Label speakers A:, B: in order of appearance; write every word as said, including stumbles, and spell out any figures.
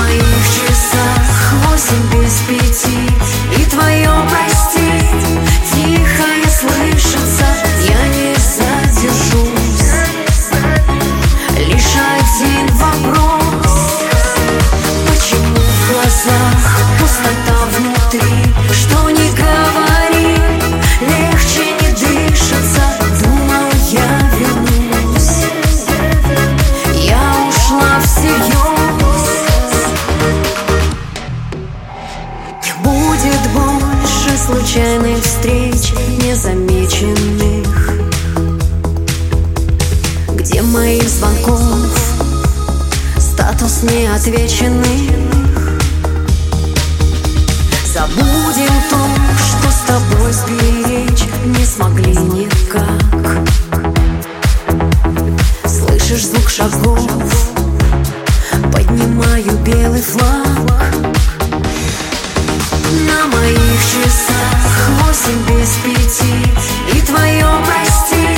A: моих часах восемь без пяти, и твое простить тихое слышится. Я не задержусь. Лишь один вопрос: почему в глазах пустота внутри? Что ни говори, легче не дышится. Думал, я вернусь, я ушла всерьез. Будет больше случайных встреч, незамеченных, где моих звонков статус неотвеченных. Забудем то, что с тобой сберечь не смогли никак. Слышишь звук шагов, поднимаю белый флаг. На моих часах восемь без пяти, и твое прости